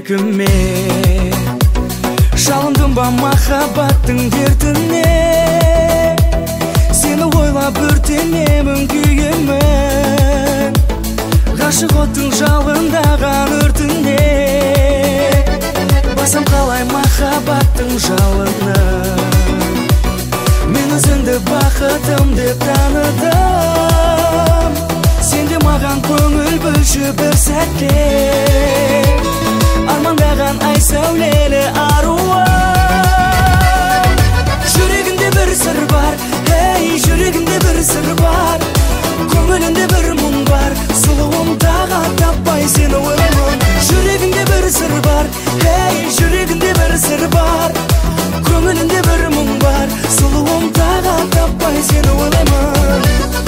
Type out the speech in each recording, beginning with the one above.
жүрегіме. Жалындым ба махаббаттың дертіне, сені ойлап өртенемін күйемін. Ғашық оттың жалындаған өртіне, басам қалай махаббаттың жалыны. Мен өзіңді бақытым деп таныдым, сен де маған көңіл бөлші бір сәтке. Армандаған ай сәулелі аруым. Жүрегінде бір сыр бар, ей, жүрегінде бір сыр бар. Көңілінде бір мұң бар, сұлуым тағат таппай сені ойлаймын. Жүрегінде бір сыр бар, ей, жүрегінде бір сыр бар. Көңілінде бір мұң бар, сұлуым тағат таппай сені ойлаймын.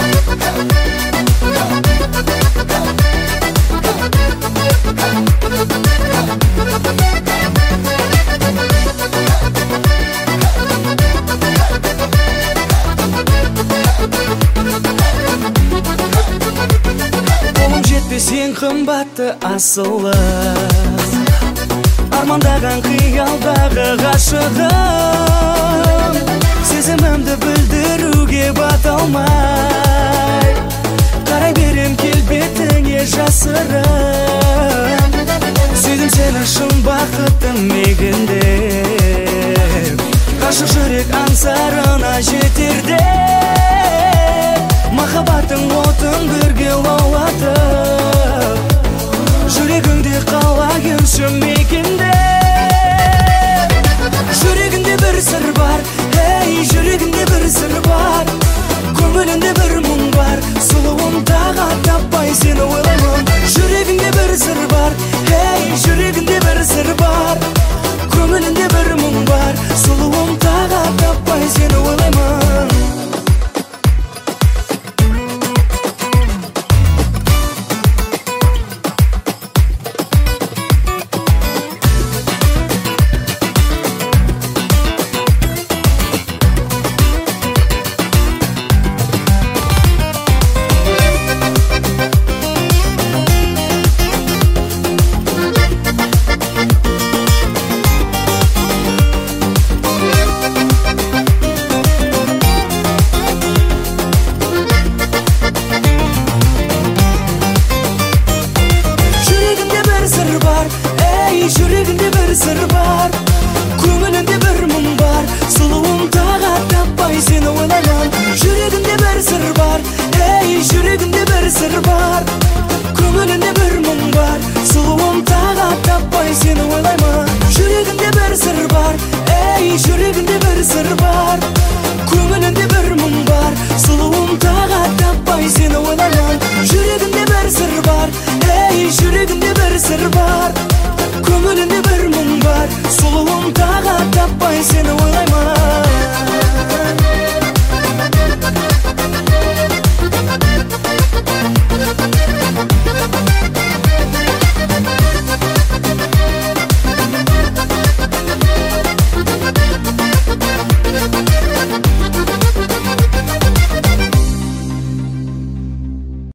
Қолым жетпес ең қымбатты асылы, армандаған қиялдағы ғашығым. Сезімімді білдіруге бата алмай, қарай берем келбетіңе жасырын. Сүйдім сені шын бақыттың мегіндеп, ғашық жүрек аңсарына жетерде. Махаббаттың отын бірге лаулатып, жүрегіңде қалайыншы мекендеп. Жүрегінде бір сыр бар, ей, жүрегінде бір сыр бар. Көңілінде бір мұң бар, сұлуым тағат таппай сені ойлаймын. Жүрегінде бір сыр бар, ей, жүрегінде бір сыр бар. Көңілінде бір мұң бар, сұлуым тағат таппай сені ойлаймын. Жүрегінде бір сыр бар, көңілінде бір мұң бар, сұлуым тағат таппай сені ойлаймын. Жүрегінде бір сыр бар, ей, жүрегінде бір сыр бар. Көңілінде бір мұң бар, сұлуым тағат таппай сені ойлаймын. Жүрегінде бір сыр бар, ей, жүрегінде бір сыр бар. Көңілінде бір мұң бар, сұлуым тағат таппай сені